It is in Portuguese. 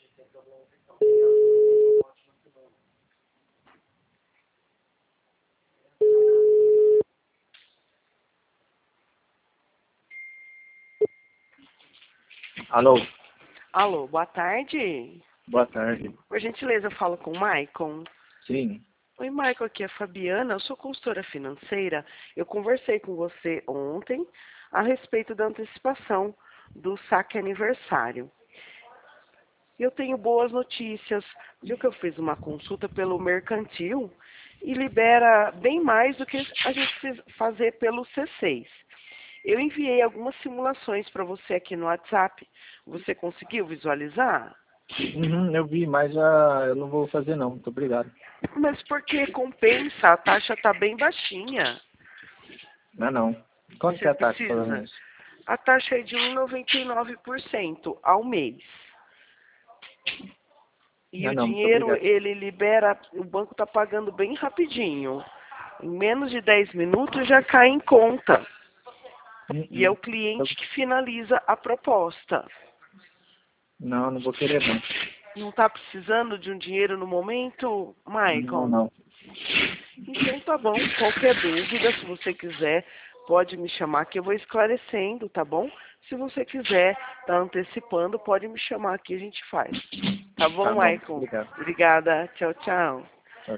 Alô? Alô, boa tarde. Boa tarde. Por gentileza, eu falo com o Maicon. Sim. Oi, Maicon, aqui é a Fabiana, eu sou consultora financeira. Eu conversei com você ontem a respeito da antecipação do saque aniversário. Eu tenho boas notícias, viu que eu fiz uma consulta pelo Mercantil e libera bem mais do que a gente fazer pelo C6. Eu enviei algumas simulações para você aqui no WhatsApp. Você conseguiu visualizar? Eu vi, mas eu não vou fazer não. Muito obrigado. Mas porque compensa, a taxa está bem baixinha. Não. Quanto que Você é a taxa falando precisa? isso? A taxa é de 1,99% ao mês. E o Não, muito dinheiro, obrigado. ele libera, o banco está pagando bem rapidinho. Em menos de 10 minutos já cai em conta. E é o cliente que finaliza a proposta. Não vou querer não. Não está precisando de um dinheiro no momento, Maicon? Não. Então tá bom. Qualquer dúvida, se você quiser, pode me chamar que eu vou esclarecendo, tá bom? Se você quiser tá antecipando, pode me chamar que a gente faz. Tá bom, Tá bom, Maicon? obrigado. Obrigada. Tchau, tchau.